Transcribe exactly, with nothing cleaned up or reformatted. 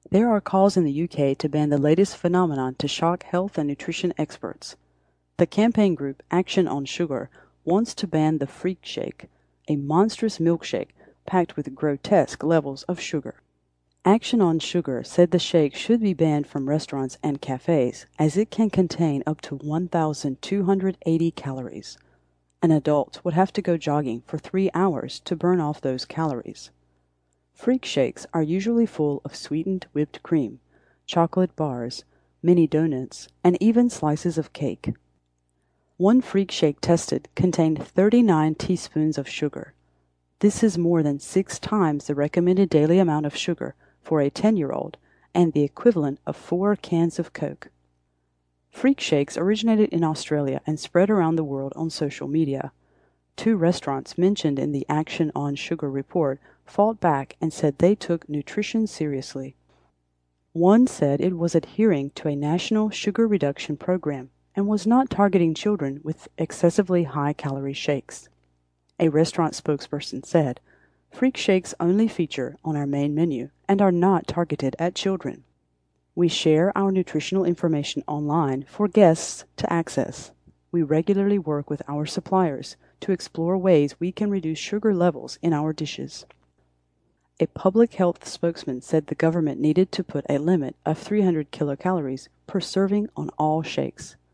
There are calls in the U K to ban the latest phenomenon to shock health and nutrition experts. The campaign group Action on Sugar wants to ban the Freak Shake, a monstrous milkshake packed with grotesque levels of sugar. Action on Sugar said the shake should be banned from restaurants and cafes as it can contain up to one thousand two hundred eighty calories. An adult would have to go jogging for three hours to burn off those calories. Freak shakes are usually full of sweetened whipped cream, chocolate bars, mini donuts, and even slices of cake. One Freak Shake tested contained thirty-nine teaspoons of sugar. This is more than six times the recommended daily amount of sugar for a ten-year-old and the equivalent of four cans of Coke. Freak Shakes originated in Australia and spread around the world on social media. Two restaurants mentioned in the Action on Sugar report fought back and said they took nutrition seriously. One said it was adhering to a national sugar reduction program and was not targeting children with excessively high-calorie shakes. A restaurant spokesperson said, "Freak Shakes only feature on our main menu and are not targeted at children. We share our nutritional information online for guests to access. We regularly work with our suppliers to explore ways we can reduce sugar levels in our dishes." A public health spokesman said the government needed to put a limit of three hundred kilocalories per serving on all shakes.